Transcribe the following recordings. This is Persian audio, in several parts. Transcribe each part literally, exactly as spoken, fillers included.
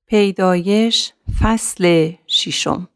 پیدایش فصل ششم.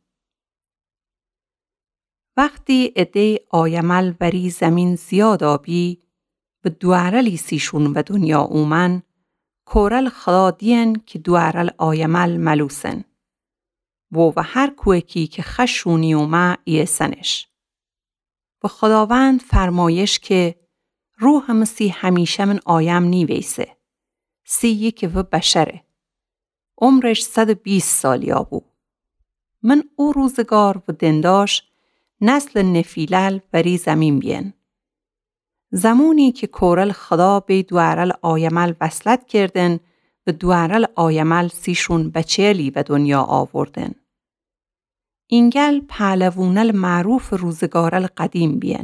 وقتی عده آیمل بری زمین زیاد آبی و دوارلی سیشون و دنیا اومن، کورل خدا دین که دوارل آیمل ملوسن و و هر کوکی که خشونی اومه ایسنش. و خداوند فرمایش که روح مسی همیشه من آیم نیویسه. سی یک و بشره. عمرش صد و بیست سالیا بود. من او روزگار و دنداش نسل نفیلل بری زمین بین. زمانی که کورل خدا به دوارل آیمل وصلت کردن و دوارل آیمل سیشون بچهلی به دنیا آوردن. اینگل پهلوونل معروف روزگارل قدیم بین.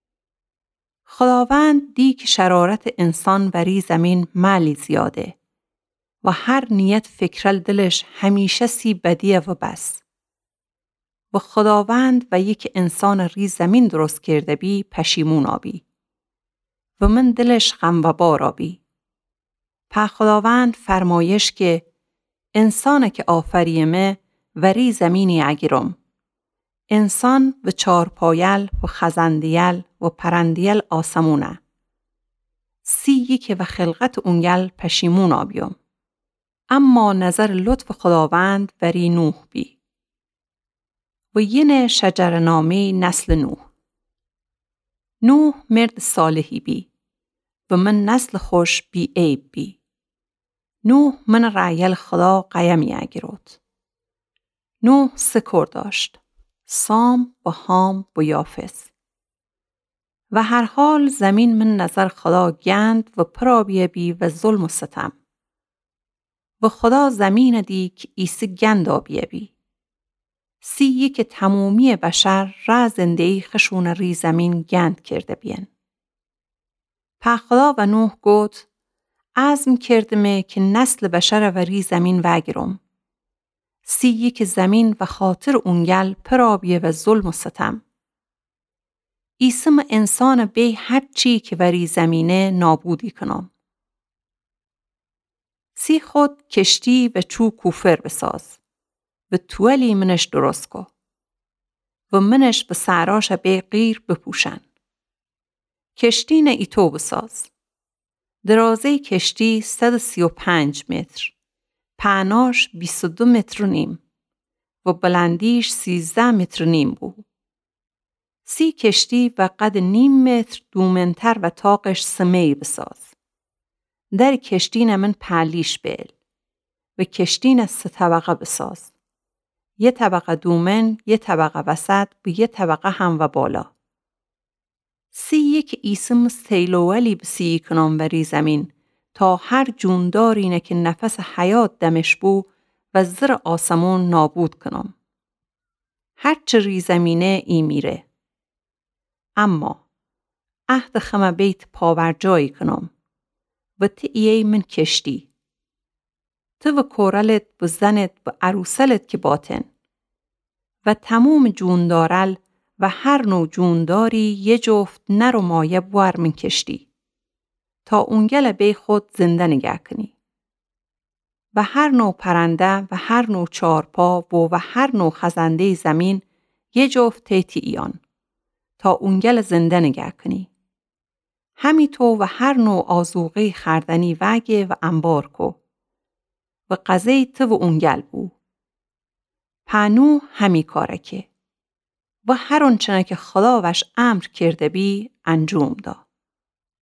خداوند دی که شرارت انسان بری زمین مالی زیاده و هر نیت فکرل دلش همیشه سی بدیه و بس. و خداوند و یک انسان ری زمین درست کرده بی پشیمون آبی و من دلش غم و بار آبی. په خداوند فرمایش که انسان که آفریمه و ری زمینی اگرم. انسان و چارپایل و خزندیل و پرندیل آسمونه. سی یک و خلقت اونگل پشیمون آبیم. اما نظر لطف خداوند بری نوح بی. و ین شجرنامه نسل نوح. نوح مرد صالحی بی. و من نسل خوش بی عیب بی. نوح من رعیل خدا قیمی اگرود. نوح سکر داشت. سام و هام و یافس. و هر حال زمین من نظر خدا گند و پرابیه بی و ظلم و ستم. و خدا زمین دی که ایسی گند آبیه بی. سی یک تمومی بشر را زندهی خشون ری زمین گند کرده بین. په خدا و نوح گوت عزم کردمه که نسل بشر و ری زمین وگرم. سی یک زمین و خاطر اونگل پرابیه و ظلم و ستم. ایسم انسان بی هر چی که وری زمینه نابودی کنم. سی خود کشتی و چو کوفر بساز و تولی منش درست کو و منش به سعراش بی غیر بپوشن. کشتی نه ایتو بساز. درازه کشتی صد و سی و پنج متر. پهناش بیست و دو متر و نیم و بلندیش سیزده متر و نیم بود. سی کشتی و قد نیم متر دومنتر و تاقش سمی بساز. در کشتی من پهلیش بیل و کشتی سه طبقه بساز. یه طبقه دومن، یه طبقه وسط و یه طبقه هم و بالا. سی یک ایسم سیلوولی بسی کنم وری زمین تا هر جوندارینه که نفس حیات دمش بو و زر آسمون نابود کنم. هرچه ری زمینه ای میره. اما عهد خم بیت پاورجایی کنم و تیهی من کشتی. تو و کورلت و زنت و عروسلت که باطن و تموم جوندارل و هر نوع جونداری یه جفت نر و مایه بوار من کشتی تا اونگل بی خود زنده نگه کنی. و هر نوع پرنده و هر نوع چارپا و و هر نوع خزنده زمین یه جفت تیتی ایان تا اونگل زنده نگه کنی. همی تو و هر نوع آزوغه خردنی وگه و انبار کو و قضه تو و اونگل بو. پنو همی کارکه و هر اونچنه که خدا وش امر کرده بی انجام دا.